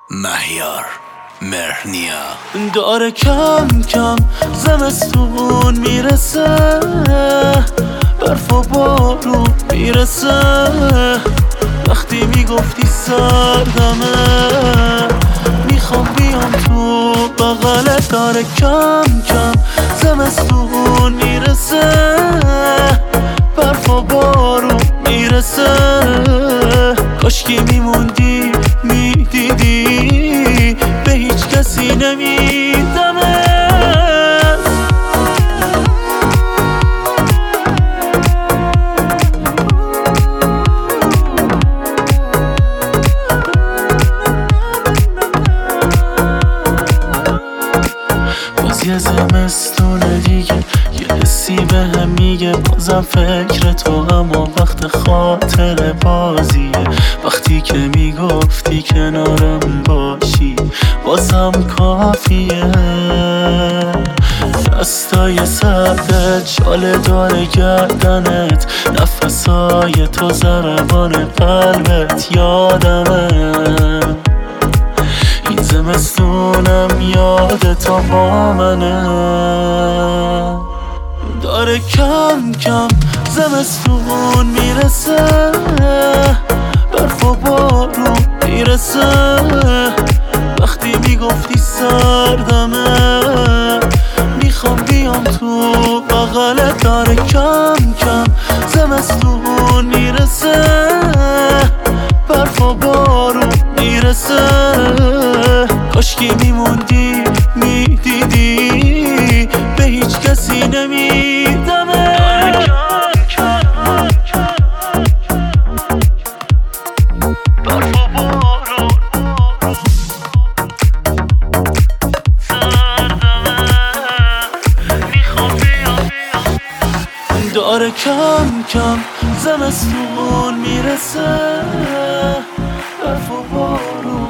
مهیار مرنیا داره کم کم زمستون میرسه، برف و بارون میرسه. وقتی میگفتی سردمه میخوام بیام تو بغلت. داره کم کم زمستون میرسه، برف و بارون میرسه. کاشکی میموندی میدیدی به هیچ کسی نمیدمه. باز یه زمستونه دیگه، یه حسی به هم میگه بازم فکر تو، اما وقت خاطر بازیه. وقتی که میگفتی کنارم باشی بازم کافیه. دستای سردت شال داره گردنت، نفسای تو ضربان قلبت یادمه. این زمستونم یاد تا با منه. داره کم کم زمستون میرسه، برف و بارون میرسه. وقتی میگفتی سردمه میخوام بیام تو بغلت. داره کم کم زمستون میرسه، برف و بارون میرسه. کاشکی میموندی میدیدی به هیچ کسی نمیدمه. برف و بارون سردمه میخوام بیام. داره کم کم زمستون میرسه، برف و بارون